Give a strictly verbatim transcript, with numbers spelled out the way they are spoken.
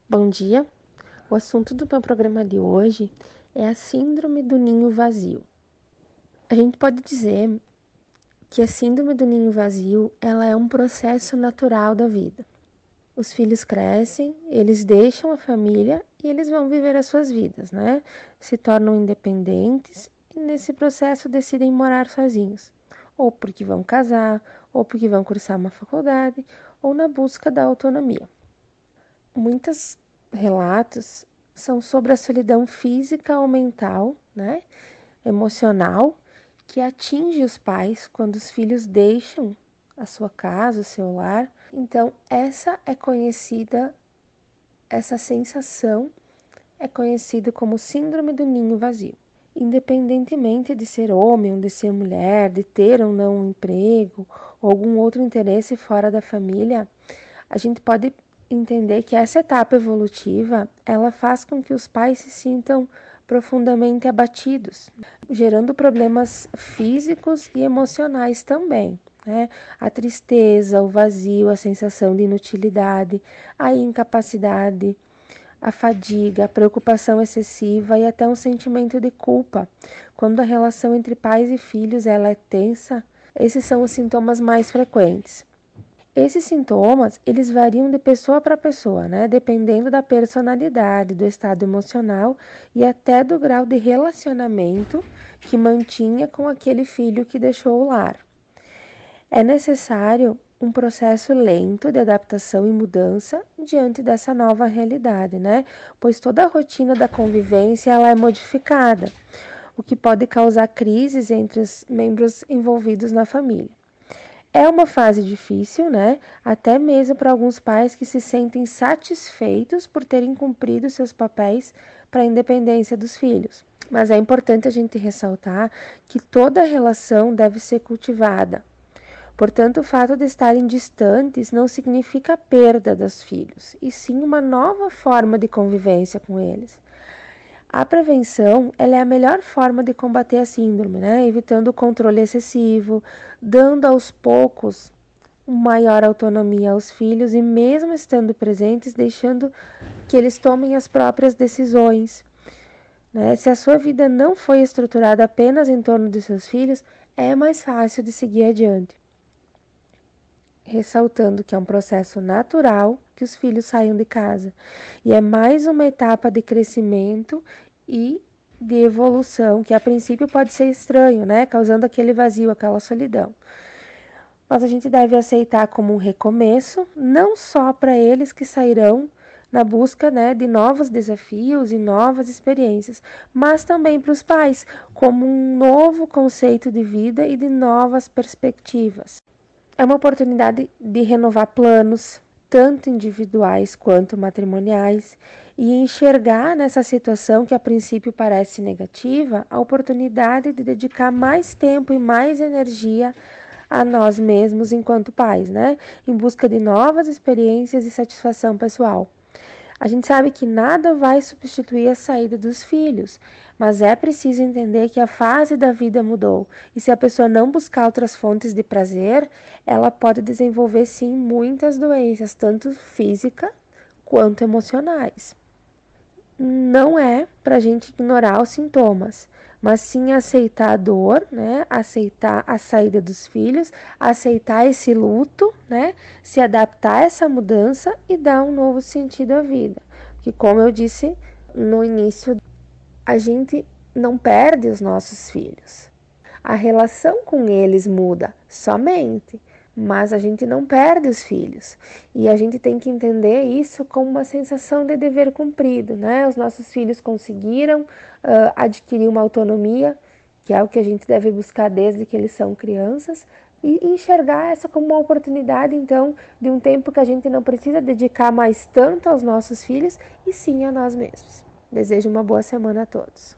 Bom dia, o assunto do meu programa de hoje é a síndrome do ninho vazio. A gente pode dizer que a síndrome do ninho vazio ela é um processo natural da vida. Os filhos crescem, eles deixam a família e eles vão viver as suas vidas, né? Se tornam independentes e nesse processo decidem morar sozinhos, ou porque vão casar, ou porque vão cursar uma faculdade, ou na busca da autonomia. Muitos relatos são sobre a solidão física ou mental, né, emocional, que atinge os pais quando os filhos deixam a sua casa, o seu lar. Então, essa é conhecida, essa sensação é conhecida como síndrome do ninho vazio. Independentemente de ser homem ou de ser mulher, de ter ou não um emprego ou algum outro interesse fora da família, a gente pode entender que essa etapa evolutiva, ela faz com que os pais se sintam profundamente abatidos, gerando problemas físicos e emocionais também, né? A tristeza, o vazio, a sensação de inutilidade, a incapacidade, a fadiga, a preocupação excessiva e até um sentimento de culpa. Quando a relação entre pais e filhos ela é tensa, esses são os sintomas mais frequentes. Esses sintomas, eles variam de pessoa para pessoa, né? Dependendo da personalidade, do estado emocional e até do grau de relacionamento que mantinha com aquele filho que deixou o lar. É necessário um processo lento de adaptação e mudança diante dessa nova realidade, né? Pois toda a rotina da convivência ela é modificada, o que pode causar crises entre os membros envolvidos na família. É uma fase difícil, né? Até mesmo para alguns pais que se sentem satisfeitos por terem cumprido seus papéis para a independência dos filhos. Mas é importante a gente ressaltar que toda relação deve ser cultivada. Portanto, o fato de estarem distantes não significa a perda dos filhos, e sim uma nova forma de convivência com eles. A prevenção ela é a melhor forma de combater a síndrome, né? Evitando o controle excessivo, dando aos poucos maior autonomia aos filhos e mesmo estando presentes, deixando que eles tomem as próprias decisões. Né? Se a sua vida não foi estruturada apenas em torno de seus filhos, é mais fácil de seguir adiante. Ressaltando que é um processo natural que os filhos saiam de casa. E é mais uma etapa de crescimento e de evolução, que a princípio pode ser estranho, né? Causando aquele vazio, aquela solidão. Mas a gente deve aceitar como um recomeço, não só para eles que sairão na busca, né, de novos desafios e novas experiências, mas também para os pais, como um novo conceito de vida e de novas perspectivas. É uma oportunidade de renovar planos, tanto individuais quanto matrimoniais, e enxergar nessa situação que a princípio parece negativa, a oportunidade de dedicar mais tempo e mais energia a nós mesmos enquanto pais, né? Em busca de novas experiências e satisfação pessoal. A gente sabe que nada vai substituir a saída dos filhos, mas é preciso entender que a fase da vida mudou. E se a pessoa não buscar outras fontes de prazer, ela pode desenvolver sim muitas doenças, tanto físicas quanto emocionais. Não é para a gente ignorar os sintomas, mas sim aceitar a dor, né? Aceitar a saída dos filhos, aceitar esse luto, né? Se adaptar a essa mudança e dar um novo sentido à vida. Porque, como eu disse no início, a gente não perde os nossos filhos. A relação com eles muda somente, mas a gente não perde os filhos. E a gente tem que entender isso como uma sensação de dever cumprido, né? Os nossos filhos conseguiram uh, adquirir uma autonomia, que é o que a gente deve buscar desde que eles são crianças, e enxergar essa como uma oportunidade, então, de um tempo que a gente não precisa dedicar mais tanto aos nossos filhos, e sim a nós mesmos. Desejo uma boa semana a todos.